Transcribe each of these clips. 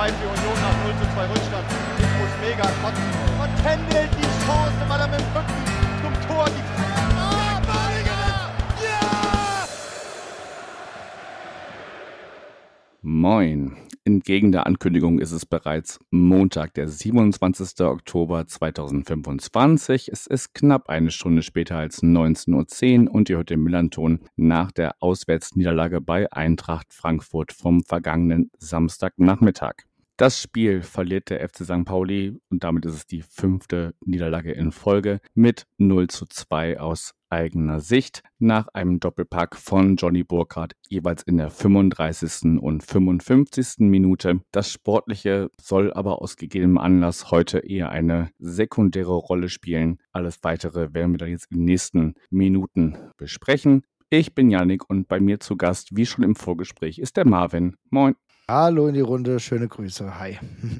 2 für Union nach 0:2 Rückstand. Ich muss mega kotzen. Und Kendall die Chance, weil er mit dem Rücken zum Tor die Moin. Entgegen der Ankündigung ist es bereits Montag, der 27. Oktober 2025. Es ist knapp eine Stunde später als 19:10 Uhr und ihr hört den Millanton nach der Auswärtsniederlage bei Eintracht Frankfurt vom vergangenen Samstagnachmittag. Das Spiel verliert der FC St. Pauli und damit ist es die 5. Niederlage in Folge mit 0:2 aus eigener Sicht nach einem Doppelpack von Johnny Burkhardt jeweils in der 35. und 55. Minute. Das Sportliche soll aber aus gegebenem Anlass heute eher eine sekundäre Rolle spielen. Alles Weitere werden wir dann jetzt in den nächsten Minuten besprechen. Ich bin Yannick und bei mir zu Gast, wie schon im Vorgespräch, ist der Marvin. Moin. Hallo in die Runde, schöne Grüße, hi.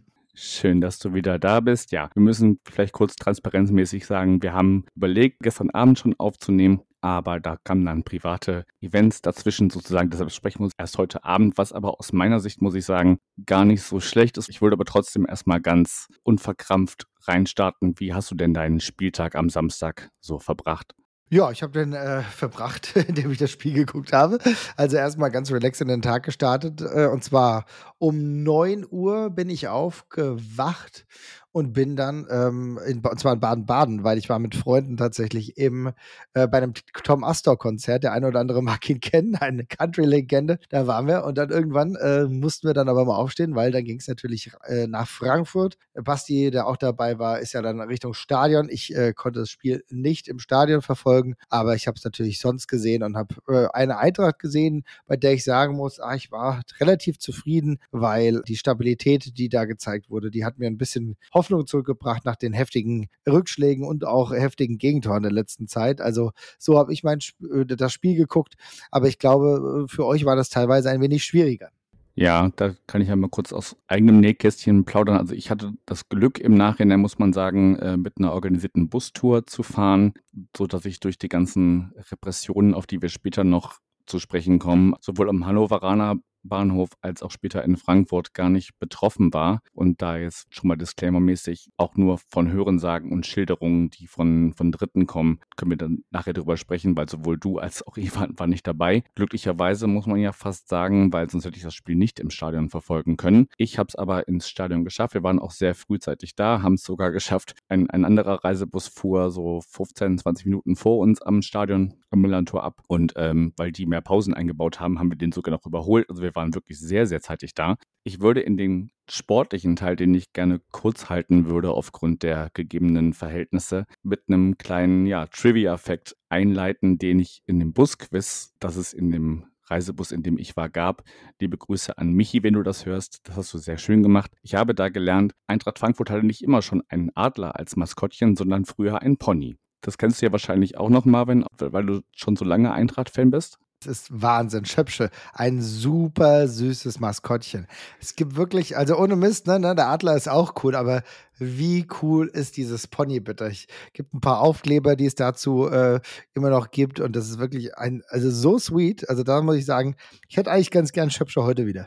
Schön, dass du wieder da bist. Ja, wir müssen vielleicht kurz transparenzmäßig sagen, wir haben überlegt, gestern Abend schon aufzunehmen, aber da kamen dann private Events dazwischen sozusagen. Deshalb sprechen wir uns erst heute Abend, was aber aus meiner Sicht, muss ich sagen, gar nicht so schlecht ist. Ich wollte aber trotzdem erstmal ganz unverkrampft reinstarten. Wie hast du denn deinen Spieltag am Samstag so verbracht? Ja, ich habe den verbracht, indem ich das Spiel geguckt habe. Also erstmal ganz relaxed in den Tag gestartet. Und zwar um 9 Uhr bin ich aufgewacht und bin dann, und zwar in Baden-Baden, weil ich war mit Freunden tatsächlich bei einem Tom Astor-Konzert. Der eine oder andere mag ihn kennen, eine Country-Legende. Da waren wir und dann irgendwann mussten wir dann aber mal aufstehen, weil dann ging es natürlich nach Frankfurt. Basti, der auch dabei war, ist ja dann Richtung Stadion. Ich konnte das Spiel nicht im Stadion verfolgen, aber ich habe es natürlich sonst gesehen und habe eine Eintracht gesehen, bei der ich sagen muss, ich war relativ zufrieden, weil die Stabilität, die da gezeigt wurde, die hat mir ein bisschen Hoffnung zurückgebracht nach den heftigen Rückschlägen und auch heftigen Gegentoren der letzten Zeit. Also so habe ich das Spiel geguckt, aber ich glaube, für euch war das teilweise ein wenig schwieriger. Ja, da kann ich ja mal kurz aus eigenem Nähkästchen plaudern. Also ich hatte das Glück im Nachhinein, muss man sagen, mit einer organisierten Bustour zu fahren, so dass ich durch die ganzen Repressionen, auf die wir später noch zu sprechen kommen, sowohl am Hannoveraner Bahnhof als auch später in Frankfurt gar nicht betroffen war und da jetzt schon mal disclaimermäßig auch nur von Hörensagen und Schilderungen, die von Dritten kommen, können wir dann nachher drüber sprechen, weil sowohl du als auch ich war nicht dabei. Glücklicherweise muss man ja fast sagen, weil sonst hätte ich das Spiel nicht im Stadion verfolgen können. Ich habe es aber ins Stadion geschafft. Wir waren auch sehr frühzeitig da, haben es sogar geschafft. Ein anderer Reisebus fuhr so 15, 20 Minuten vor uns am Stadion am Millantor ab und weil die mehr Pausen eingebaut haben, haben wir den sogar noch überholt. Also wir waren wirklich sehr, sehr zeitig da. Ich würde in den sportlichen Teil, den ich gerne kurz halten würde aufgrund der gegebenen Verhältnisse, mit einem kleinen Trivia-Fact einleiten, den ich in dem Busquiz, das es in dem Reisebus, in dem ich war, gab. Liebe Grüße an Michi, wenn du das hörst. Das hast du sehr schön gemacht. Ich habe da gelernt, Eintracht Frankfurt hatte nicht immer schon einen Adler als Maskottchen, sondern früher einen Pony. Das kennst du ja wahrscheinlich auch noch, Marvin, weil du schon so lange Eintracht-Fan bist. Das ist Wahnsinn. Schöpsche, ein super süßes Maskottchen. Es gibt wirklich, also ohne Mist, ne, der Adler ist auch cool, aber wie cool ist dieses Pony bitte? Es gibt ein paar Aufkleber, die es dazu immer noch gibt und das ist wirklich also so sweet. Also da muss ich sagen, ich hätte eigentlich ganz gern Schöpsche heute wieder.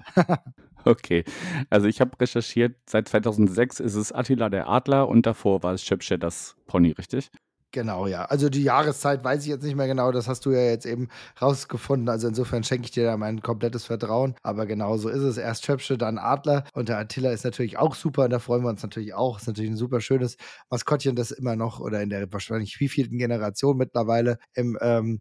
Okay, also ich habe recherchiert, seit 2006 ist es Attila der Adler und davor war es Schöpsche das Pony, richtig? Genau, ja. Also die Jahreszeit weiß ich jetzt nicht mehr genau, das hast du ja jetzt eben rausgefunden. Also insofern schenke ich dir da mein komplettes Vertrauen. Aber genau so ist es. Erst Schöpsche, dann Adler. Und der Attila ist natürlich auch super und da freuen wir uns natürlich auch. Ist natürlich ein super schönes Maskottchen, das immer noch oder in der wahrscheinlich wievielten Generation mittlerweile im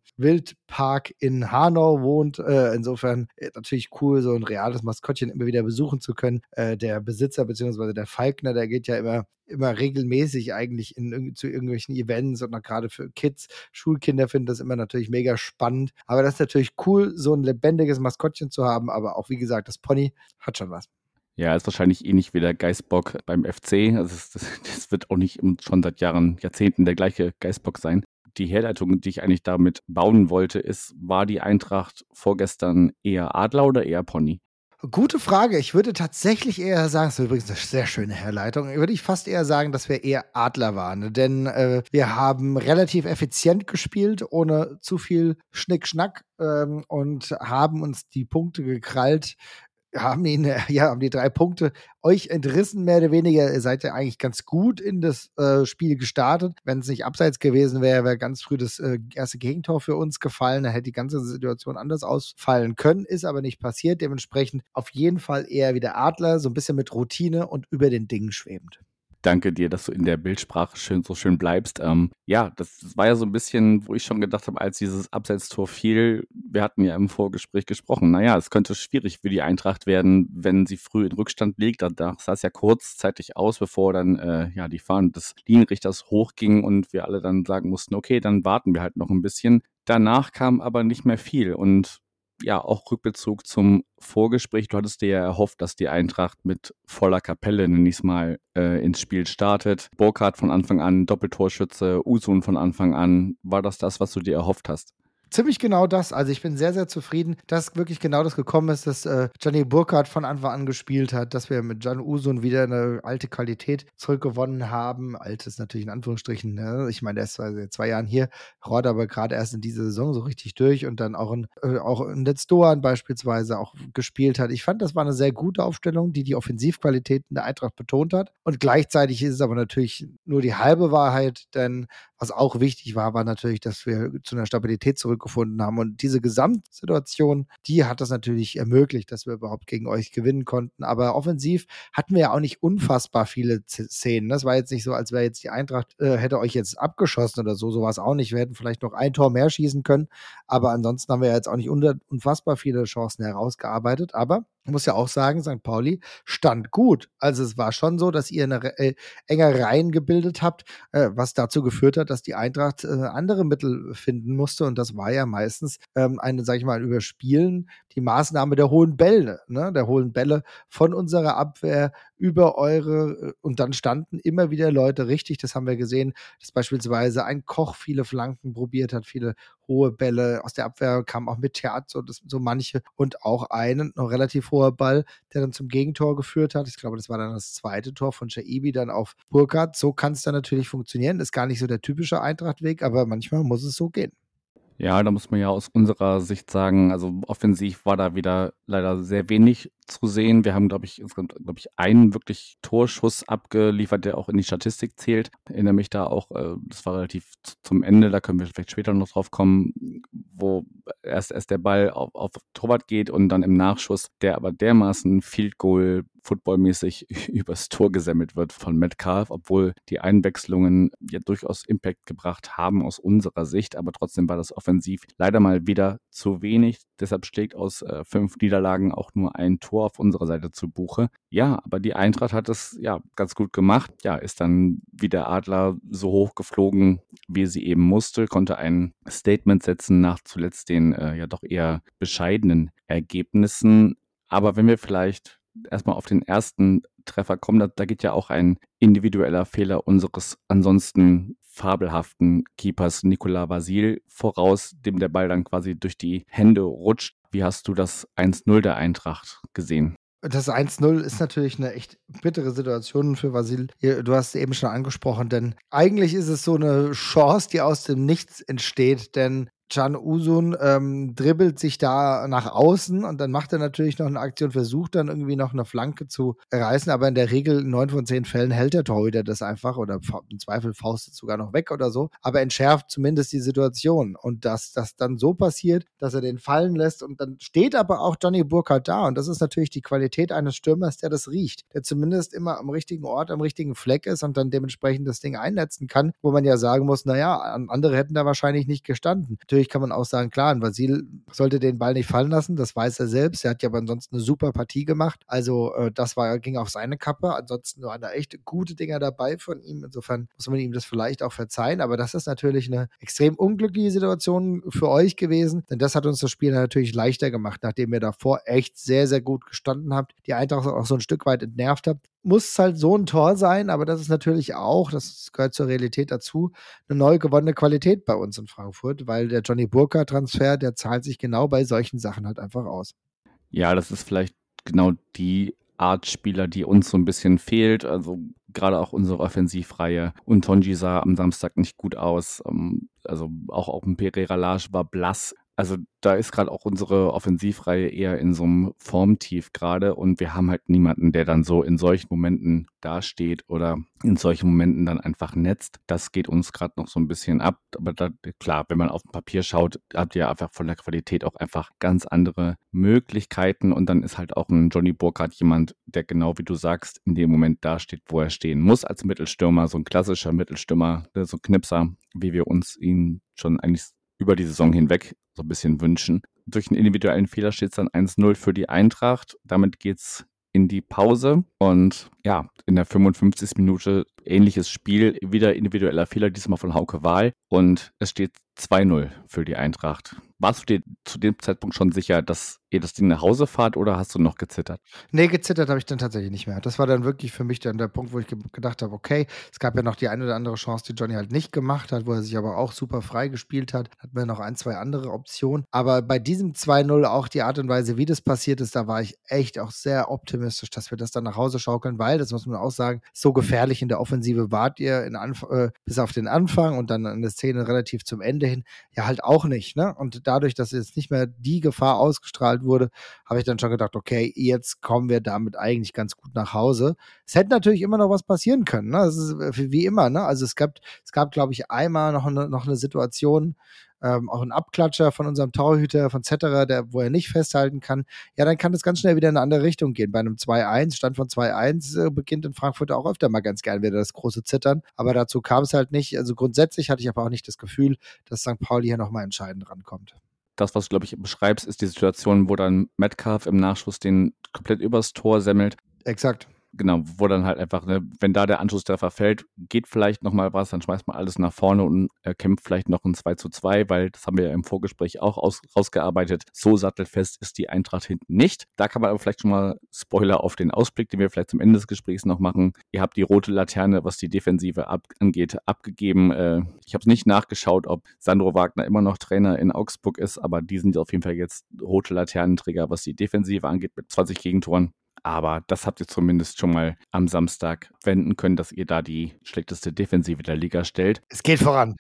Wildpark in Hanau wohnt. Insofern natürlich cool, so ein reales Maskottchen immer wieder besuchen zu können. Der Besitzer bzw. der Falkner, der geht ja immer regelmäßig eigentlich zu irgendwelchen Events und auch gerade für Kids, Schulkinder finden das immer natürlich mega spannend. Aber das ist natürlich cool, so ein lebendiges Maskottchen zu haben, aber auch wie gesagt, das Pony hat schon was. Ja, ist wahrscheinlich ähnlich wie der Geißbock beim FC. Also das wird auch nicht schon seit Jahrzehnten der gleiche Geißbock sein. Die Herleitung, die ich eigentlich damit bauen wollte, war die Eintracht vorgestern eher Adler oder eher Pony? Gute Frage. Ich würde tatsächlich eher sagen, das ist übrigens eine sehr schöne Herleitung, würde ich fast eher sagen, dass wir eher Adler waren. Denn wir haben relativ effizient gespielt, ohne zu viel Schnickschnack und haben uns die Punkte gekrallt haben die 3 Punkte euch entrissen, mehr oder weniger. Ihr seid ja eigentlich ganz gut in das Spiel gestartet. Wenn es nicht abseits gewesen wäre, wäre ganz früh das erste Gegentor für uns gefallen. Da hätte die ganze Situation anders ausfallen können, ist aber nicht passiert. Dementsprechend auf jeden Fall eher wie der Adler, so ein bisschen mit Routine und über den Dingen schwebend. Danke dir, dass du in der Bildsprache so schön bleibst. Ja, das war ja so ein bisschen, wo ich schon gedacht habe, als dieses Abseitstor fiel, wir hatten ja im Vorgespräch gesprochen, naja, es könnte schwierig für die Eintracht werden, wenn sie früh in Rückstand liegt. Da sah es ja kurzzeitig aus, bevor dann die Fahnen des Linienrichters hochgingen und wir alle dann sagen mussten, okay, dann warten wir halt noch ein bisschen. Danach kam aber nicht mehr viel und ja, auch Rückbezug zum Vorgespräch. Du hattest dir ja erhofft, dass die Eintracht mit voller Kapelle, nenn ich's mal, ins Spiel startet. Burkhardt von Anfang an, Doppeltorschütze, Usun von Anfang an. War das, was du dir erhofft hast? Ziemlich genau das. Also ich bin sehr, sehr zufrieden, dass wirklich genau das gekommen ist, dass Gianni Burkhardt von Anfang an gespielt hat, dass wir mit Can Usun wieder eine alte Qualität zurückgewonnen haben. Altes natürlich in Anführungsstrichen. Ne? Ich meine, der ist seit 2 Jahren hier, rollt aber gerade erst in dieser Saison so richtig durch und dann auch in Let's Doan beispielsweise auch gespielt hat. Ich fand, das war eine sehr gute Aufstellung, die Offensivqualitäten der Eintracht betont hat. Und gleichzeitig ist es aber natürlich nur die halbe Wahrheit, denn was auch wichtig war, war natürlich, dass wir zu einer Stabilität zurückgefunden haben. Und diese Gesamtsituation, die hat das natürlich ermöglicht, dass wir überhaupt gegen euch gewinnen konnten. Aber offensiv hatten wir ja auch nicht unfassbar viele Szenen. Das war jetzt nicht so, als wäre jetzt die Eintracht, hätte euch jetzt abgeschossen oder so. So war es auch nicht. Wir hätten vielleicht noch ein Tor mehr schießen können. Aber ansonsten haben wir ja jetzt auch nicht unfassbar viele Chancen herausgearbeitet. Aber ich muss ja auch sagen, St. Pauli stand gut. Also es war schon so, dass ihr eine enger Reihen gebildet habt, was dazu geführt hat, dass die Eintracht andere Mittel finden musste. Und das war ja meistens sag ich mal, Überspielen, die Maßnahme der hohen Bälle, ne? Der hohen Bälle von unserer Abwehr über eure, und dann standen immer wieder Leute richtig. Das haben wir gesehen, dass beispielsweise ein Koch viele Flanken probiert hat, viele hohe Bälle aus der Abwehr kamen auch mit Theater, so manche, und auch einen noch relativ hoher Ball, der dann zum Gegentor geführt hat. Ich glaube, das war dann das zweite Tor von Shaibi dann auf Burkhardt. So kann es dann natürlich funktionieren. Ist gar nicht so der typische Eintracht-Weg, aber manchmal muss es so gehen. Ja, da muss man ja aus unserer Sicht sagen, also offensiv war da wieder leider sehr wenig zu sehen. Wir haben, glaube ich, insgesamt, einen wirklich Torschuss abgeliefert, der auch in die Statistik zählt. Ich erinnere mich da auch, das war relativ zum Ende, da können wir vielleicht später noch drauf kommen, wo erst der Ball auf Torwart geht und dann im Nachschuss, der aber dermaßen Field Goal footballmäßig übers Tor gesammelt wird von Metcalf, obwohl die Einwechslungen ja durchaus Impact gebracht haben aus unserer Sicht, aber trotzdem war das offensiv leider mal wieder zu wenig. Deshalb schlägt aus 5 Niederlagen auch nur ein Tor auf unserer Seite zu Buche. Ja, aber die Eintracht hat es ja ganz gut gemacht. Ja, ist dann wie der Adler so hoch geflogen, wie sie eben musste, konnte ein Statement setzen nach zuletzt den ja doch eher bescheidenen Ergebnissen. Aber wenn wir vielleicht erstmal auf den ersten Treffer kommen, da geht ja auch ein individueller Fehler unseres ansonsten fabelhaften Keepers Nicolas Vasil voraus, dem der Ball dann quasi durch die Hände rutscht. Wie hast du das 1-0 der Eintracht gesehen? Das 1-0 ist natürlich eine echt bittere Situation für Vasil. Du hast es eben schon angesprochen, denn eigentlich ist es so eine Chance, die aus dem Nichts entsteht, denn Can Usun dribbelt sich da nach außen und dann macht er natürlich noch eine Aktion, versucht dann irgendwie noch eine Flanke zu reißen, aber in der Regel in 9 von 10 Fällen hält der Torhüter das einfach oder im Zweifel faustet sogar noch weg oder so, aber entschärft zumindest die Situation. Und dass das dann so passiert, dass er den fallen lässt und dann steht aber auch Gianni Burkhardt da und das ist natürlich die Qualität eines Stürmers, der das riecht, der zumindest immer am richtigen Ort, am richtigen Fleck ist und dann dementsprechend das Ding einnetzen kann, wo man ja sagen muss, naja, andere hätten da wahrscheinlich nicht gestanden. Natürlich kann man auch sagen, klar, ein Vasil sollte den Ball nicht fallen lassen, das weiß er selbst. Er hat ja aber ansonsten eine super Partie gemacht. Also das ging auf seine Kappe. Ansonsten waren da echt gute Dinger dabei von ihm. Insofern muss man ihm das vielleicht auch verzeihen. Aber das ist natürlich eine extrem unglückliche Situation für euch gewesen, denn das hat uns das Spiel natürlich leichter gemacht, nachdem ihr davor echt sehr, sehr gut gestanden habt, die Eintracht auch so ein Stück weit entnervt habt. Muss halt so ein Tor sein, aber das ist natürlich auch, das gehört zur Realität dazu, eine neu gewonnene Qualität bei uns in Frankfurt, weil der Gianni Burkhardt-Transfer, der zahlt sich genau bei solchen Sachen halt einfach aus. Ja, das ist vielleicht genau die Art Spieler, die uns so ein bisschen fehlt. Also gerade auch unsere Offensivreihe. Und Tonji sah am Samstag nicht gut aus. Also auch ein Pereira Lage war blass. Also da ist gerade auch unsere Offensivreihe eher in so einem Formtief gerade und wir haben halt niemanden, der dann so in solchen Momenten dasteht oder in solchen Momenten dann einfach netzt. Das geht uns gerade noch so ein bisschen ab. Aber da, klar, wenn man auf dem Papier schaut, habt ihr einfach von der Qualität auch einfach ganz andere Möglichkeiten und dann ist halt auch ein Johnny Burkhardt jemand, der genau wie du sagst, in dem Moment dasteht, wo er stehen muss als Mittelstürmer, so ein klassischer Mittelstürmer, so ein Knipser, wie wir uns ihn schon eigentlich über die Saison hinweg so ein bisschen wünschen. Durch einen individuellen Fehler steht es dann 1-0 für die Eintracht. Damit geht's in die Pause und ja, in der 55. Minute ähnliches Spiel, wieder individueller Fehler, diesmal von Hauke Wahl und es steht 2-0 für die Eintracht. Warst du dir zu dem Zeitpunkt schon sicher, dass ihr das Ding nach Hause fahrt oder hast du noch gezittert? Nee, gezittert habe ich dann tatsächlich nicht mehr. Das war dann wirklich für mich dann der Punkt, wo ich gedacht habe, okay, es gab ja noch die eine oder andere Chance, die Johnny halt nicht gemacht hat, wo er sich aber auch super frei gespielt hat. Hatten wir noch 1, 2 andere Optionen. Aber bei diesem 2-0 auch die Art und Weise, wie das passiert ist, da war ich echt auch sehr optimistisch, dass wir das dann nach Hause schaukeln, weil, das muss man auch sagen, so gefährlich in der Offensive wart ihr bis auf den Anfang und dann in der Szene relativ zum Ende hin, ja halt auch nicht. Ne? Und dadurch, dass jetzt nicht mehr die Gefahr ausgestrahlt wurde, habe ich dann schon gedacht, okay, jetzt kommen wir damit eigentlich ganz gut nach Hause. Es hätte natürlich immer noch was passieren können. Ne? Das ist wie immer. Ne? Also es gab, glaube ich, einmal noch eine Situation, auch ein Abklatscher von unserem Torhüter, von Zetterer, wo er nicht festhalten kann. Ja, dann kann das ganz schnell wieder in eine andere Richtung gehen. Bei einem 2-1, Stand von 2-1, beginnt in Frankfurt auch öfter mal ganz gern wieder das große Zittern. Aber dazu kam es halt nicht. Also grundsätzlich hatte ich aber auch nicht das Gefühl, dass St. Pauli hier nochmal entscheidend rankommt. Das, was du, glaube ich, beschreibst, ist die Situation, wo dann Metcalf im Nachschuss den komplett übers Tor semmelt. Exakt. Genau, wo dann halt einfach, ne, wenn da der Anschlusstreffer fällt, geht vielleicht nochmal was, dann schmeißt man alles nach vorne und kämpft vielleicht noch ein 2-2, weil das haben wir ja im Vorgespräch auch rausgearbeitet. So sattelfest ist die Eintracht hinten nicht. Da kann man aber vielleicht schon mal Spoiler auf den Ausblick, den wir vielleicht zum Ende des Gesprächs noch machen. Ihr habt die rote Laterne, was die Defensive angeht, abgegeben. Ich habe es nicht nachgeschaut, ob Sandro Wagner immer noch Trainer in Augsburg ist, aber die sind auf jeden Fall jetzt rote Laternenträger, was die Defensive angeht, mit 20 Gegentoren. Aber das habt ihr zumindest schon mal am Samstag wenden können, dass ihr da die schlechteste Defensive der Liga stellt. Es geht voran.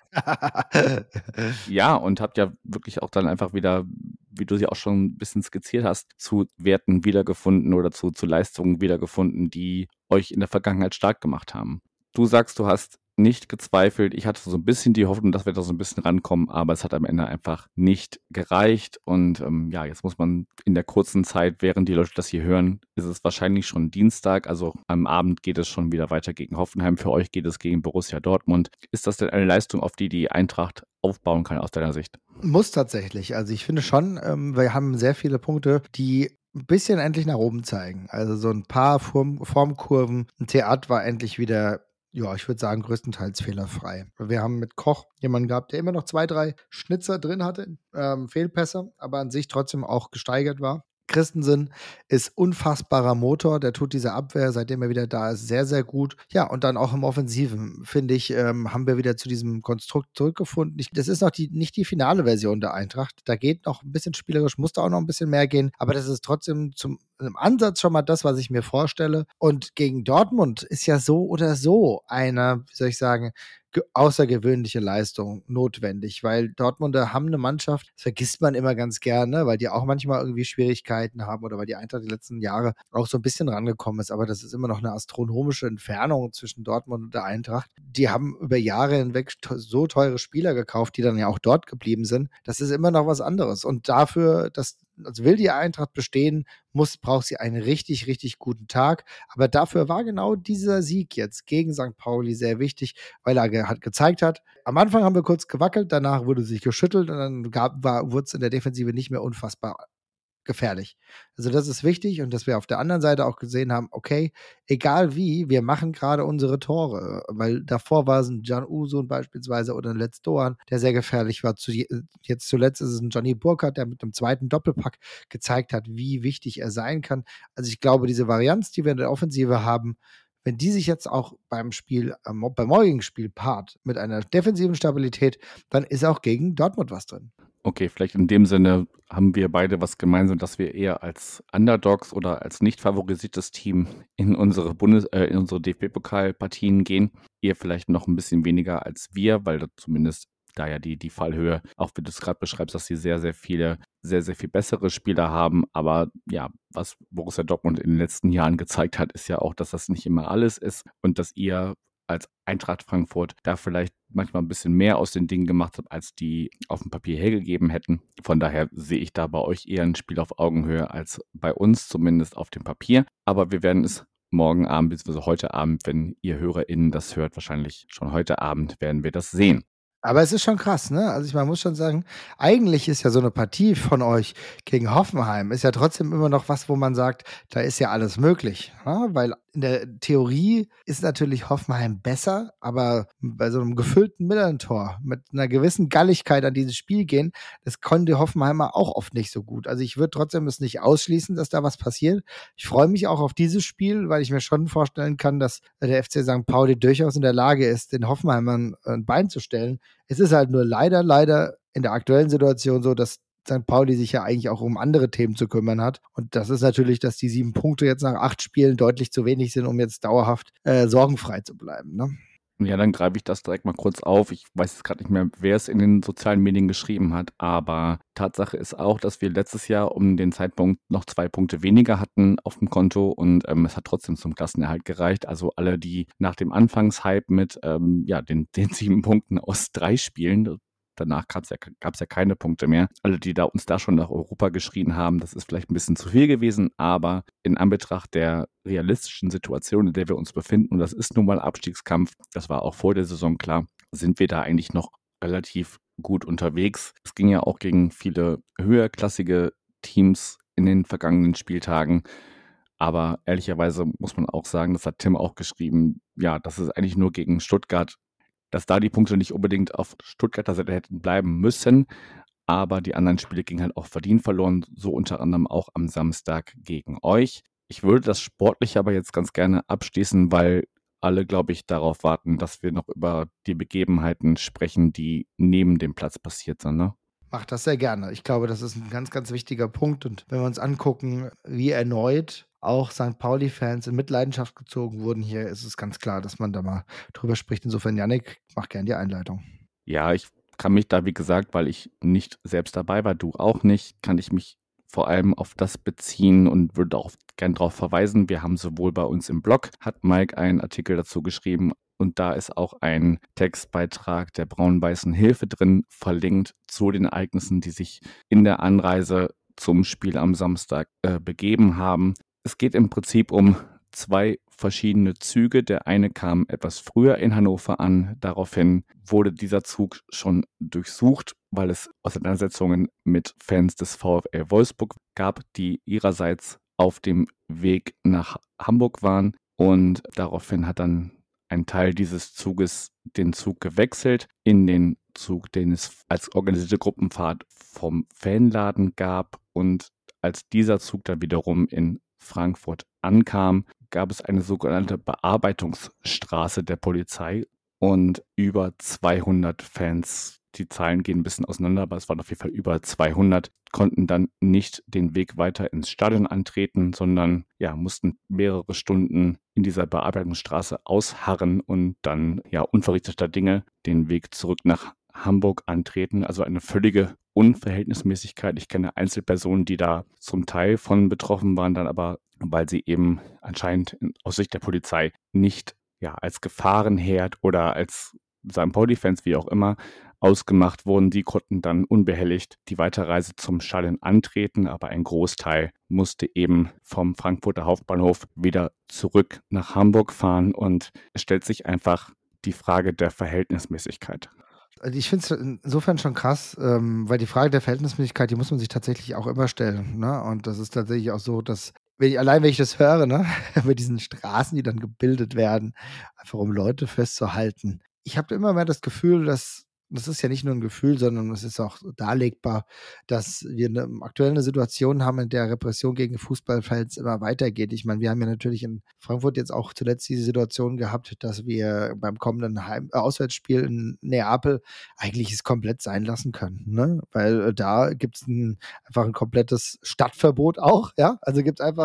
Ja, und habt ja wirklich auch dann einfach wieder, wie du sie auch schon ein bisschen skizziert hast, zu Werten wiedergefunden oder zu Leistungen wiedergefunden, die euch in der Vergangenheit stark gemacht haben. Du sagst, du hast nicht gezweifelt. Ich hatte so ein bisschen die Hoffnung, dass wir da so ein bisschen rankommen, aber es hat am Ende einfach nicht gereicht. Und ja, jetzt muss man in der kurzen Zeit, während die Leute das hier hören, ist es wahrscheinlich schon Dienstag. Also am Abend geht es schon wieder weiter gegen Hoffenheim. Für euch geht es gegen Borussia Dortmund. Ist das denn eine Leistung, auf die die Eintracht aufbauen kann aus deiner Sicht? Muss tatsächlich. Also ich finde schon, wir haben sehr viele Punkte, die ein bisschen endlich nach oben zeigen. Also so ein paar Formkurven. Ein Theat war endlich wieder, ja, ich würde sagen, größtenteils fehlerfrei. Wir haben mit Koch jemanden gehabt, der immer noch 2, 3 Schnitzer drin hatte, Fehlpässe, aber an sich trotzdem auch gesteigert war. Christensen ist unfassbarer Motor, der tut diese Abwehr, seitdem er wieder da ist, sehr, sehr gut. Ja, und dann auch im Offensiven, finde ich, haben wir wieder zu diesem Konstrukt zurückgefunden. Das ist noch nicht die finale Version der Eintracht. Da geht noch ein bisschen spielerisch, muss da auch noch ein bisschen mehr gehen, aber das ist trotzdem im Ansatz schon mal das, was ich mir vorstelle. Und gegen Dortmund ist ja so oder so eine, wie soll ich sagen, außergewöhnliche Leistung notwendig, weil Dortmunder haben eine Mannschaft, das vergisst man immer ganz gerne, weil die auch manchmal irgendwie Schwierigkeiten haben oder weil die Eintracht die letzten Jahre auch so ein bisschen rangekommen ist, aber das ist immer noch eine astronomische Entfernung zwischen Dortmund und der Eintracht. Die haben über Jahre hinweg so teure Spieler gekauft, die dann ja auch dort geblieben sind. Das ist immer noch was anderes und dafür, also will die Eintracht bestehen, braucht sie einen richtig, richtig guten Tag. Aber dafür war genau dieser Sieg jetzt gegen St. Pauli sehr wichtig, weil er gezeigt hat, am Anfang haben wir kurz gewackelt, danach wurde sich geschüttelt und dann wurde es in der Defensive nicht mehr unfassbar gefährlich. Also das ist wichtig und dass wir auf der anderen Seite auch gesehen haben, okay, egal wie, wir machen gerade unsere Tore, weil davor war es ein Can Uzun beispielsweise oder ein Letz Doan, der sehr gefährlich war. Jetzt zuletzt ist es ein Johnny Burkhardt, der mit einem zweiten Doppelpack gezeigt hat, wie wichtig er sein kann. Also ich glaube, diese Varianz, die wir in der Offensive haben, wenn die sich jetzt auch beim morgigen Spiel paart mit einer defensiven Stabilität, dann ist auch gegen Dortmund was drin. Okay, vielleicht in dem Sinne haben wir beide was gemeinsam, dass wir eher als Underdogs oder als nicht favorisiertes Team in unsere DFB-Pokalpartien gehen. Ihr vielleicht noch ein bisschen weniger als wir, weil da zumindest da ja die Fallhöhe, auch wie du es gerade beschreibst, dass sie sehr, sehr viele, sehr, sehr viel bessere Spieler haben. Aber ja, was Borussia Dortmund in den letzten Jahren gezeigt hat, ist ja auch, dass das nicht immer alles ist und dass ihr als Eintracht Frankfurt da vielleicht manchmal ein bisschen mehr aus den Dingen gemacht habt, als die auf dem Papier hergegeben hätten. Von daher sehe ich da bei euch eher ein Spiel auf Augenhöhe als bei uns, zumindest auf dem Papier. Aber wir werden es morgen Abend bzw. heute Abend, wenn ihr HörerInnen das hört, wahrscheinlich schon heute Abend werden wir das sehen. Aber es ist schon krass, ne? Also man muss schon sagen, eigentlich ist ja so eine Partie von euch gegen Hoffenheim ist ja trotzdem immer noch was, wo man sagt, da ist ja alles möglich, ne? Weil in der Theorie ist natürlich Hoffenheim besser, aber bei so einem gefüllten Millern-Tor mit einer gewissen Galligkeit an dieses Spiel gehen, das konnte Hoffenheimer auch oft nicht so gut. Also ich würde trotzdem es nicht ausschließen, dass da was passiert. Ich freue mich auch auf dieses Spiel, weil ich mir schon vorstellen kann, dass der FC St. Pauli durchaus in der Lage ist, den Hoffenheimern ein Bein zu stellen. Es ist halt nur leider in der aktuellen Situation so, dass St. Pauli sich ja eigentlich auch um andere Themen zu kümmern hat. Und das ist natürlich, dass die 7 Punkte jetzt nach 8 Spielen deutlich zu wenig sind, um jetzt dauerhaft sorgenfrei zu bleiben. Ne? Ja, dann greife ich das direkt mal kurz auf. Ich weiß jetzt gerade nicht mehr, wer es in den sozialen Medien geschrieben hat, aber Tatsache ist auch, dass wir letztes Jahr um den Zeitpunkt noch 2 Punkte weniger hatten auf dem Konto und es hat trotzdem zum Klassenerhalt gereicht. Also alle, die nach dem Anfangshype mit den 7 Punkten aus 3 Spielen, danach gab's ja keine Punkte mehr. Alle, die da uns da schon nach Europa geschrien haben, das ist vielleicht ein bisschen zu viel gewesen, aber in Anbetracht der realistischen Situation, in der wir uns befinden, und das ist nun mal Abstiegskampf, das war auch vor der Saison klar, sind wir da eigentlich noch relativ gut unterwegs. Es ging ja auch gegen viele höherklassige Teams in den vergangenen Spieltagen. Aber ehrlicherweise muss man auch sagen, das hat Tim auch geschrieben, ja, das ist eigentlich nur gegen Stuttgart, dass da die Punkte nicht unbedingt auf Stuttgarter Seite hätten bleiben müssen, aber die anderen Spiele gingen halt auch verdient verloren, so unter anderem auch am Samstag gegen euch. Ich würde das sportlich aber jetzt ganz gerne abschließen, weil alle, glaube ich, darauf warten, dass wir noch über die Begebenheiten sprechen, die neben dem Platz passiert sind, ne? Macht das sehr gerne. Ich glaube, das ist ein ganz, ganz wichtiger Punkt. Und wenn wir uns angucken, wie erneut auch St. Pauli-Fans in Mitleidenschaft gezogen wurden hier, ist es ganz klar, dass man da mal drüber spricht. Insofern, Jannik, mach gern die Einleitung. Ja, ich kann mich da, wie gesagt, weil ich nicht selbst dabei war, du auch nicht, kann ich mich vor allem auf das beziehen und würde auch gern darauf verweisen. Wir haben sowohl bei uns im Blog, hat Mike einen Artikel dazu geschrieben, und da ist auch ein Textbeitrag der Braun-Weißen Hilfe drin, verlinkt zu den Ereignissen, die sich in der Anreise zum Spiel am Samstag begeben haben. Es geht im Prinzip um 2 verschiedene Züge. Der eine kam etwas früher in Hannover an. Daraufhin wurde dieser Zug schon durchsucht, weil es Auseinandersetzungen mit Fans des VfL Wolfsburg gab, die ihrerseits auf dem Weg nach Hamburg waren. Und daraufhin hat dann ein Teil dieses Zuges den Zug gewechselt in den Zug, den es als organisierte Gruppenfahrt vom Fanladen gab. Und als dieser Zug dann wiederum in Frankfurt ankam, gab es eine sogenannte Bearbeitungsstraße der Polizei und über 200 Fans, die Zahlen gehen ein bisschen auseinander, aber es waren auf jeden Fall über 200, konnten dann nicht den Weg weiter ins Stadion antreten, sondern ja, mussten mehrere Stunden in dieser Bearbeitungsstraße ausharren und dann ja unverrichteter Dinge den Weg zurück nach Hamburg antreten. Also eine völlige Unverhältnismäßigkeit. Ich kenne Einzelpersonen, die da zum Teil von betroffen waren, dann aber, weil sie eben anscheinend aus Sicht der Polizei nicht als Gefahrenherd oder als St. Pauli-Fans, wie auch immer, ausgemacht wurden. Die konnten dann unbehelligt die Weiterreise zum Stadion antreten, aber ein Großteil musste eben vom Frankfurter Hauptbahnhof wieder zurück nach Hamburg fahren und es stellt sich einfach die Frage der Verhältnismäßigkeit. Also ich finde es insofern schon krass, weil die Frage der Verhältnismäßigkeit, die muss man sich tatsächlich auch immer stellen. Ne? Und das ist tatsächlich auch so, dass, wenn ich das höre, ne, mit diesen Straßen, die dann gebildet werden, einfach um Leute festzuhalten. Ich habe immer mehr das Gefühl, dass das ist ja nicht nur ein Gefühl, sondern es ist auch darlegbar, dass wir aktuell eine Situation haben, in der Repression gegen Fußballfans immer weitergeht. Ich meine, wir haben ja natürlich in Frankfurt jetzt auch zuletzt diese Situation gehabt, dass wir beim kommenden Auswärtsspiel in Neapel eigentlich es komplett sein lassen können, ne? Weil da gibt es einfach ein komplettes Stadtverbot auch, ja? Also gibt es einfach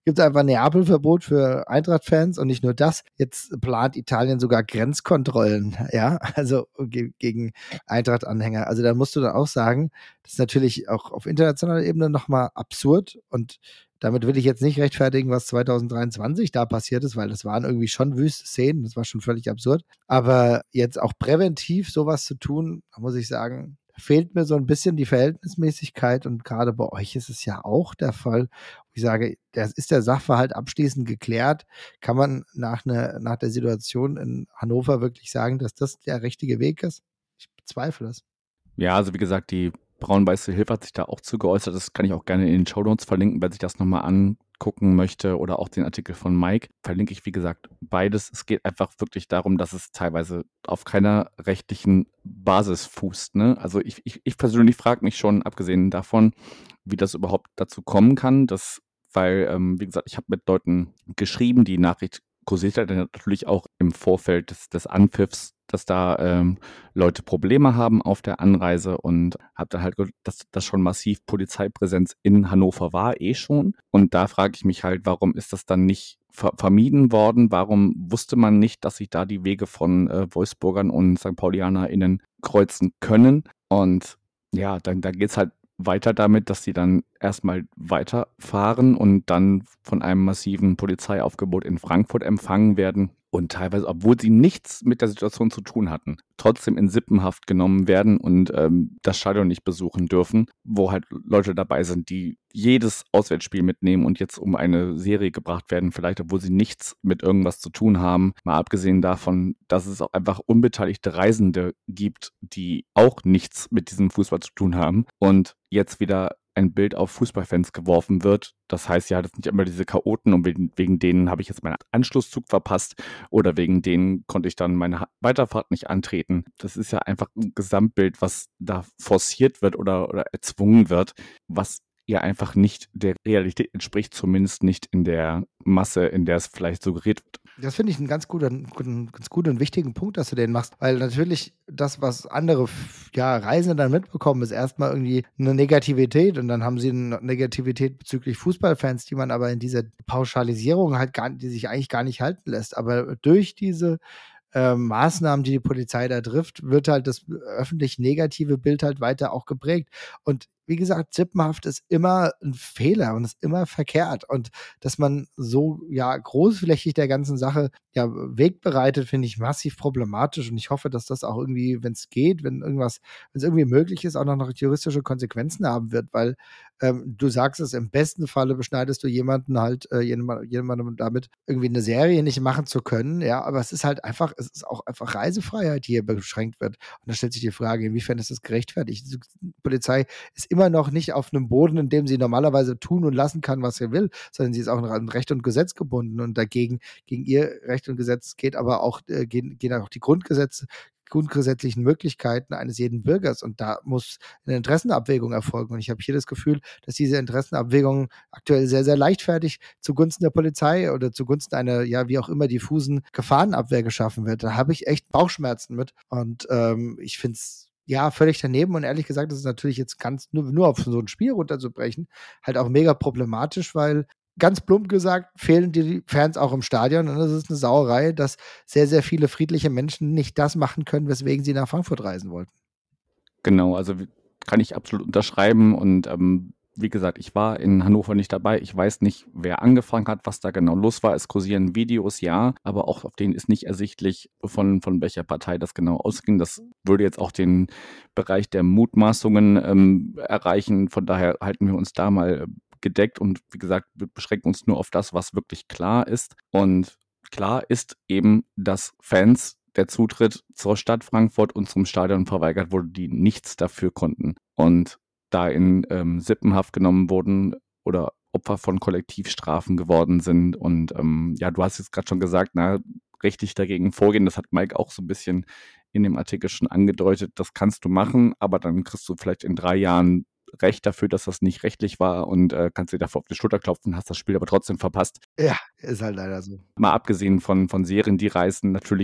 gibt es einfach ein Neapel-Verbot für Eintracht-Fans und nicht nur das. Jetzt plant Italien sogar Grenzkontrollen, ja, also gegen Eintracht-Anhänger. Also da musst du dann auch sagen, das ist natürlich auch auf internationaler Ebene nochmal absurd und damit will ich jetzt nicht rechtfertigen, was 2023 da passiert ist, weil das waren irgendwie schon wüste Szenen, das war schon völlig absurd. Aber jetzt auch präventiv sowas zu tun, da muss ich sagen, fehlt mir so ein bisschen die Verhältnismäßigkeit und gerade bei euch ist es ja auch der Fall. Ich sage, das ist der Sachverhalt abschließend geklärt. Kann man nach der Situation in Hannover wirklich sagen, dass das der richtige Weg ist? Ich bezweifle es. Ja, also wie gesagt, die Braun-Weiße Hilfe hat sich da auch zu geäußert. Das kann ich auch gerne in den Shownotes verlinken, wer sich das nochmal angucken möchte oder auch den Artikel von Mike. Verlinke ich, wie gesagt, beides. Es geht einfach wirklich darum, dass es teilweise auf keiner rechtlichen Basis fußt. Ne? Also ich persönlich frage mich schon, abgesehen davon, wie das überhaupt dazu kommen kann, weil, wie gesagt, ich habe mit Leuten geschrieben, die Nachricht kursiert hat natürlich auch im Vorfeld des Anpfiffs, dass da Leute Probleme haben auf der Anreise und habe dann halt gehört, dass das schon massiv Polizeipräsenz in Hannover war, schon. Und da frage ich mich halt, warum ist das dann nicht vermieden worden? Warum wusste man nicht, dass sich da die Wege von Wolfsburgern und St. PaulianerInnen kreuzen können? Und ja, da geht's halt weiter damit, dass sie dann erstmal weiterfahren und dann von einem massiven Polizeiaufgebot in Frankfurt empfangen werden und teilweise, obwohl sie nichts mit der Situation zu tun hatten, trotzdem in Sippenhaft genommen werden und das Stadion nicht besuchen dürfen, wo halt Leute dabei sind, die jedes Auswärtsspiel mitnehmen und jetzt um eine Serie gebracht werden, vielleicht obwohl sie nichts mit irgendwas zu tun haben. Mal abgesehen davon, dass es auch einfach unbeteiligte Reisende gibt, die auch nichts mit diesem Fußball zu tun haben und jetzt wieder ein Bild auf Fußballfans geworfen wird. Das heißt ja, das sind ja immer diese Chaoten und wegen denen habe ich jetzt meinen Anschlusszug verpasst oder wegen denen konnte ich dann meine Weiterfahrt nicht antreten. Das ist ja einfach ein Gesamtbild, was da forciert wird oder erzwungen wird, was ja einfach nicht der Realität entspricht, zumindest nicht in der Masse, in der es vielleicht suggeriert wird. Das finde ich einen ganz guten und wichtigen Punkt, dass du den machst, weil natürlich das, was andere Reisende dann mitbekommen, ist erstmal irgendwie eine Negativität und dann haben sie eine Negativität bezüglich Fußballfans, die man aber in dieser Pauschalisierung halt die sich eigentlich gar nicht halten lässt. Aber durch diese Maßnahmen, die Polizei da trifft, wird halt das öffentlich negative Bild halt weiter auch geprägt. Und wie gesagt, Sippenhaft ist immer ein Fehler und ist immer verkehrt. Und dass man so großflächig der ganzen Sache Weg bereitet, finde ich massiv problematisch. Und ich hoffe, dass das auch irgendwie, wenn es geht, wenn es irgendwie möglich ist, auch noch juristische Konsequenzen haben wird, weil du sagst es, im besten Falle beschneidest du jemanden halt, jemandem damit irgendwie eine Serie nicht machen zu können, ja, aber es ist auch einfach Reisefreiheit, die hier beschränkt wird. Und da stellt sich die Frage, inwiefern ist das gerechtfertigt? Die Polizei ist immer noch nicht auf einem Boden, in dem sie normalerweise tun und lassen kann, was sie will, sondern sie ist auch an Recht und Gesetz gebunden und gegen ihr Recht und Gesetz geht aber auch, gehen auch die grundgesetzlichen Möglichkeiten eines jeden Bürgers und da muss eine Interessenabwägung erfolgen und ich habe hier das Gefühl, dass diese Interessenabwägung aktuell sehr, sehr leichtfertig zugunsten der Polizei oder zugunsten einer, wie auch immer, diffusen Gefahrenabwehr geschaffen wird. Da habe ich echt Bauchschmerzen mit und ich finde es völlig daneben und ehrlich gesagt, das ist natürlich jetzt ganz nur auf so ein Spiel runterzubrechen, halt auch mega problematisch, weil ganz plump gesagt, fehlen die Fans auch im Stadion und es ist eine Sauerei, dass sehr, sehr viele friedliche Menschen nicht das machen können, weswegen sie nach Frankfurt reisen wollten. Genau, also kann ich absolut unterschreiben und wie gesagt, ich war in Hannover nicht dabei. Ich weiß nicht, wer angefangen hat, was da genau los war. Es kursieren Videos, ja, aber auch auf denen ist nicht ersichtlich, von welcher Partei das genau ausging. Das würde jetzt auch den Bereich der Mutmaßungen erreichen. Von daher halten wir uns da mal gedeckt und wie gesagt, wir beschränken uns nur auf das, was wirklich klar ist. Und klar ist eben, dass Fans der Zutritt zur Stadt Frankfurt und zum Stadion verweigert wurde, die nichts dafür konnten. Und da in Sippenhaft genommen wurden oder Opfer von Kollektivstrafen geworden sind. Und du hast jetzt gerade schon gesagt, rechtlich dagegen vorgehen, das hat Mike auch so ein bisschen in dem Artikel schon angedeutet, das kannst du machen, aber dann kriegst du vielleicht in 3 Jahren Recht dafür, dass das nicht rechtlich war und kannst dir dafür auf die Schulter klopfen, hast das Spiel aber trotzdem verpasst. Ja, ist halt leider so. Mal abgesehen von Serien, die reißen, natürlich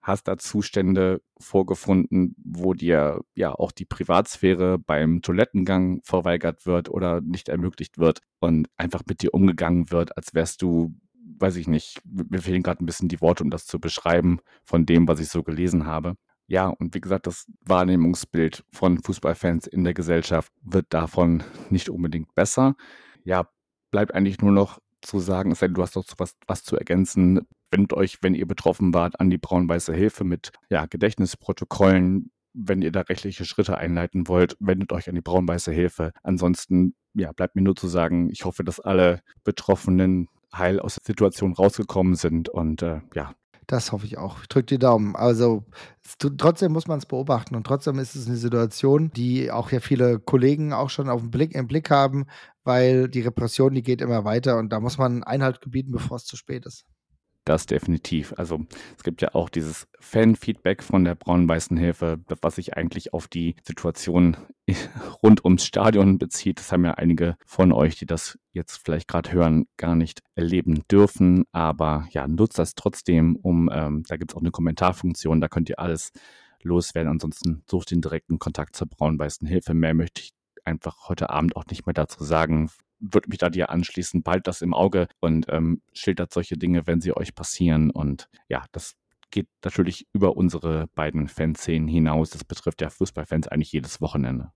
hast da Zustände vorgefunden, wo dir ja auch die Privatsphäre beim Toilettengang verweigert wird oder nicht ermöglicht wird und einfach mit dir umgegangen wird, als wärst du, weiß ich nicht, mir fehlen gerade ein bisschen die Worte, um das zu beschreiben, von dem, was ich so gelesen habe. Ja, und wie gesagt, das Wahrnehmungsbild von Fußballfans in der Gesellschaft wird davon nicht unbedingt besser. Ja, bleibt eigentlich nur noch zu sagen, es sei denn, du hast doch was zu ergänzen. Wendet euch, wenn ihr betroffen wart, an die Braun-Weiße Hilfe mit Gedächtnisprotokollen. Wenn ihr da rechtliche Schritte einleiten wollt, wendet euch an die Braun-Weiße Hilfe. Ansonsten bleibt mir nur zu sagen, ich hoffe, dass alle Betroffenen heil aus der Situation rausgekommen sind und Das hoffe ich auch. Ich drücke die Daumen. Also trotzdem muss man es beobachten und trotzdem ist es eine Situation, die auch ja viele Kollegen auch schon im Blick haben, weil die Repression, die geht immer weiter und da muss man Einhalt gebieten, bevor es zu spät ist. Das definitiv. Also es gibt ja auch dieses Fan-Feedback von der Braun-Weißen Hilfe, was sich eigentlich auf die Situation rund ums Stadion bezieht. Das haben ja einige von euch, die das jetzt vielleicht gerade hören, gar nicht erleben dürfen. Aber ja, nutzt das trotzdem, da gibt es auch eine Kommentarfunktion, da könnt ihr alles loswerden. Ansonsten sucht den direkten Kontakt zur Braun-Weißen Hilfe. Mehr möchte ich einfach heute Abend auch nicht mehr dazu sagen. Würde mich da dir anschließen, behaltet das im Auge und schildert solche Dinge, wenn sie euch passieren. Und ja, das geht natürlich über unsere beiden Fanszenen hinaus. Das betrifft ja Fußballfans eigentlich jedes Wochenende.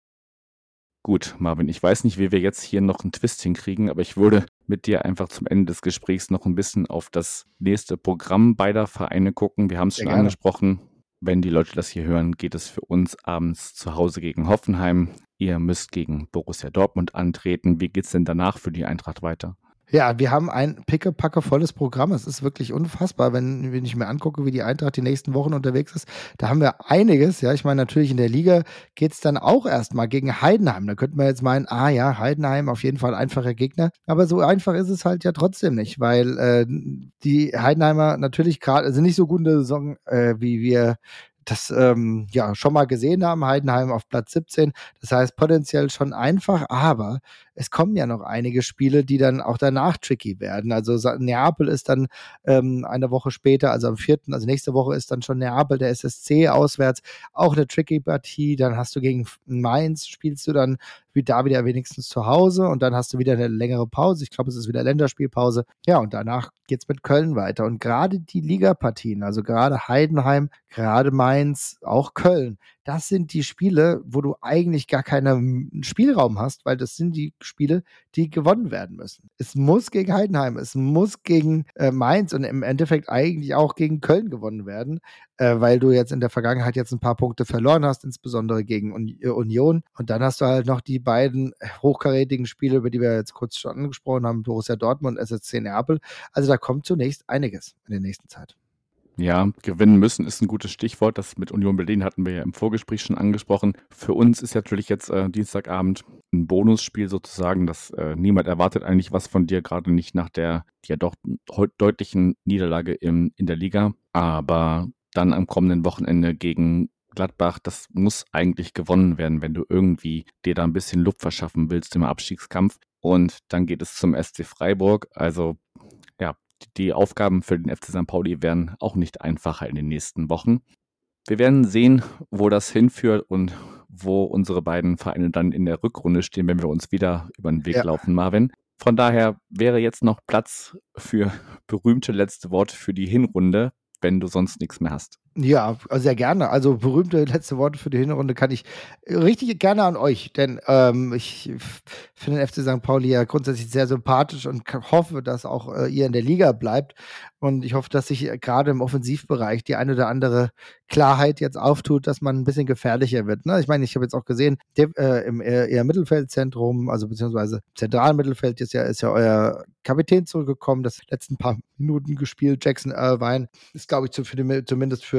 Gut, Marvin, ich weiß nicht, wie wir jetzt hier noch einen Twist hinkriegen, aber ich würde mit dir einfach zum Ende des Gesprächs noch ein bisschen auf das nächste Programm beider Vereine gucken. Wir haben es schon angesprochen. Wenn die Leute das hier hören, geht es für uns abends zu Hause gegen Hoffenheim. Ihr müsst gegen Borussia Dortmund antreten. Wie geht's denn danach für die Eintracht weiter? Ja, wir haben ein pickepacke-volles Programm. Es ist wirklich unfassbar, wenn ich mir angucke, wie die Eintracht die nächsten Wochen unterwegs ist. Da haben wir einiges. Ja, ich meine, natürlich in der Liga geht es dann auch erstmal gegen Heidenheim. Da könnte man jetzt meinen, Heidenheim auf jeden Fall einfacher Gegner. Aber so einfach ist es halt ja trotzdem nicht, weil die Heidenheimer natürlich gerade sind nicht so gut in der Saison, wie wir das schon mal gesehen haben. Heidenheim auf Platz 17. Das heißt potenziell schon einfach, aber es kommen ja noch einige Spiele, die dann auch danach tricky werden. Also Neapel ist dann eine Woche später, also am 4., also nächste Woche ist dann schon Neapel, der SSC auswärts, auch eine tricky Partie. Dann hast du gegen Mainz, spielst du dann da wieder wenigstens zu Hause und dann hast du wieder eine längere Pause. Ich glaube, es ist wieder Länderspielpause. Ja, und danach geht's mit Köln weiter. Und gerade die Ligapartien, also gerade Heidenheim, gerade Mainz, auch Köln, das sind die Spiele, wo du eigentlich gar keinen Spielraum hast, weil das sind die Spiele, die gewonnen werden müssen. Es muss gegen Heidenheim, es muss gegen Mainz und im Endeffekt eigentlich auch gegen Köln gewonnen werden, weil du jetzt in der Vergangenheit jetzt ein paar Punkte verloren hast, insbesondere gegen Union. Und dann hast du halt noch die beiden hochkarätigen Spiele, über die wir jetzt kurz schon angesprochen haben, Borussia Dortmund und SSC Neapel. Also da kommt zunächst einiges in der nächsten Zeit. Ja, gewinnen müssen ist ein gutes Stichwort. Das mit Union Berlin hatten wir ja im Vorgespräch schon angesprochen. Für uns ist natürlich jetzt Dienstagabend ein Bonusspiel sozusagen, dass niemand erwartet eigentlich was von dir, gerade nicht nach der ja doch deutlichen Niederlage in der Liga. Aber dann am kommenden Wochenende gegen Gladbach, das muss eigentlich gewonnen werden, wenn du irgendwie dir da ein bisschen Luft verschaffen willst im Abstiegskampf. Und dann geht es zum SC Freiburg. Also ja, die Aufgaben für den FC St. Pauli werden auch nicht einfacher in den nächsten Wochen. Wir werden sehen, wo das hinführt und wo unsere beiden Vereine dann in der Rückrunde stehen, wenn wir uns wieder über den Weg laufen, Marvin. Von daher wäre jetzt noch Platz für berühmte letzte Worte für die Hinrunde, wenn du sonst nichts mehr hast. Ja, sehr gerne. Also berühmte letzte Worte für die Hinrunde kann ich richtig gerne an euch, denn ich finde den FC St. Pauli ja grundsätzlich sehr sympathisch und hoffe, dass auch ihr in der Liga bleibt. Und ich hoffe, dass sich gerade im Offensivbereich die eine oder andere Klarheit jetzt auftut, dass man ein bisschen gefährlicher wird. Ne? Ich meine, ich habe jetzt auch gesehen, im eher Mittelfeldzentrum, also beziehungsweise zentralen Mittelfeld ist ja euer Kapitän zurückgekommen, das letzten paar Minuten gespielt. Jackson Irvine ist, glaube ich, zumindest für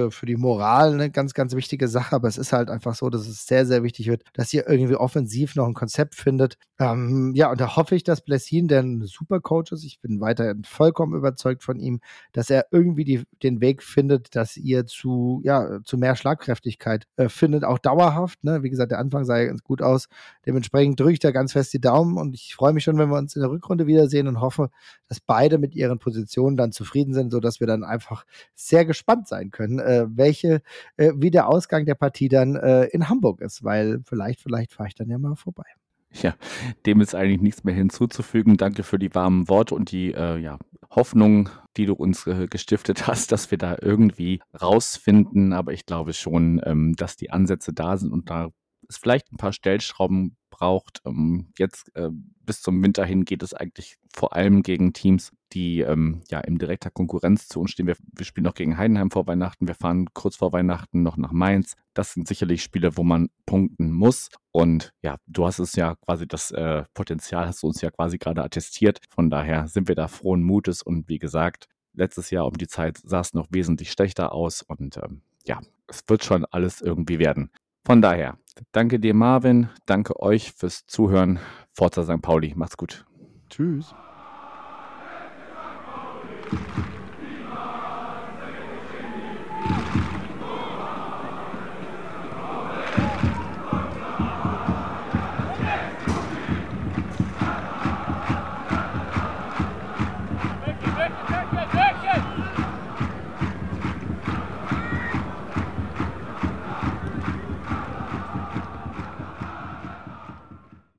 für die Moral eine ganz, ganz wichtige Sache, aber es ist halt einfach so, dass es sehr, sehr wichtig wird, dass ihr irgendwie offensiv noch ein Konzept findet. Ja, und da hoffe ich, dass Blessin, der ein super Coach ist, ich bin weiterhin vollkommen überzeugt von ihm, dass er irgendwie den Weg findet, dass ihr zu mehr Schlagkräftigkeit findet, auch dauerhaft. Ne? Wie gesagt, der Anfang sah ja ganz gut aus. Dementsprechend drücke ich da ganz fest die Daumen und ich freue mich schon, wenn wir uns in der Rückrunde wiedersehen und hoffe, dass beide mit ihren Positionen dann zufrieden sind, sodass wir dann einfach sehr gespannt sein können, wie der Ausgang der Partie dann in Hamburg ist, weil vielleicht fahre ich dann ja mal vorbei. Ja, dem ist eigentlich nichts mehr hinzuzufügen. Danke für die warmen Worte und die Hoffnung, die du uns gestiftet hast, dass wir da irgendwie rausfinden. Aber ich glaube schon, dass die Ansätze da sind und da es vielleicht ein paar Stellschrauben braucht. Jetzt bis zum Winter hin geht es eigentlich vor allem gegen Teams, die in direkter Konkurrenz zu uns stehen. Wir spielen noch gegen Heidenheim vor Weihnachten, wir fahren kurz vor Weihnachten noch nach Mainz. Das sind sicherlich Spiele, wo man punkten muss. Und ja, du hast es ja quasi, das Potenzial hast du uns ja quasi gerade attestiert. Von daher sind wir da frohen Mutes und wie gesagt, letztes Jahr um die Zeit sah es noch wesentlich schlechter aus und es wird schon alles irgendwie werden. Von daher, danke dir Marvin, danke euch fürs Zuhören. Forza St. Pauli, macht's gut. Tschüss.